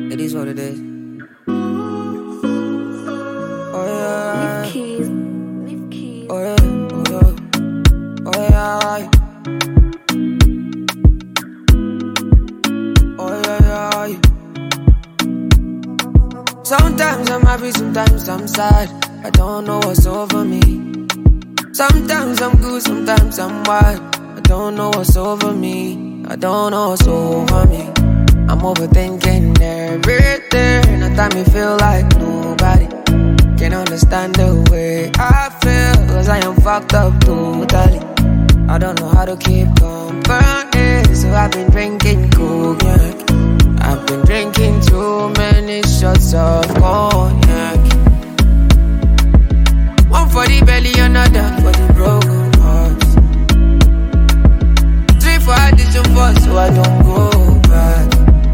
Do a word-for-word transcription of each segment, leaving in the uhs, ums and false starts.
It is what it is. Oh yeah. Leave keys. Leave keys. Oh yeah. Oh yeah. Oh yeah. Oh yeah, yeah. Sometimes I'm happy, sometimes I'm sad. I don't know what's over me. Sometimes I'm good, sometimes I'm wild. I don't know what's over me. I don't know what's over me. I'm overthinking everything. At time me feel like nobody can understand the way I feel, cause I am fucked up totally. I don't know how to keep company, so I've been drinking cognac. I've been drinking too many shots of cognac. One for the belly, another for the broken hearts. Three for addiction, four so I don't go back.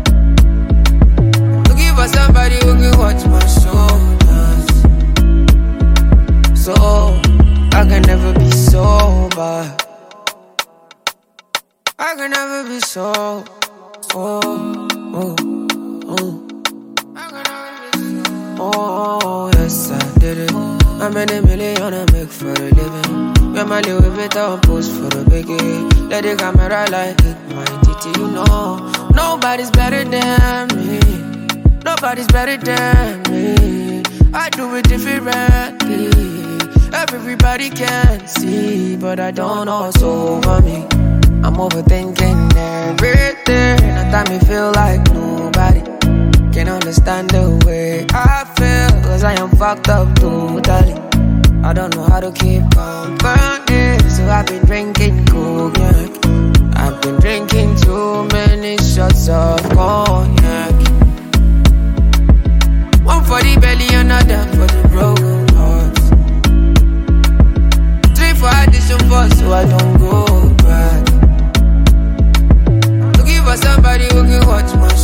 Looking for somebody who can watch my shoulders, so I can never be sober. I can never be sober. Oh, oh, oh. I can never be sober. Oh, yes I did it. How many million I make for a living? When my Louis Vuitton post for the biggie. Let the camera like hit my titty, you know. Nobody's better than me. Nobody's better than me. I do it differently. Everybody can see, but I don't know what's over me. I'm overthinking everything. At time me feel like nobody can understand the way I feel, cause I am fucked up totally. I don't know how to keep company, so I've been drinking cognac. I've been drinking too many shots of cognac. One for the belly, another for the broken hearts. Three for addiction, four so I don't go back. Looking for somebody who can watch my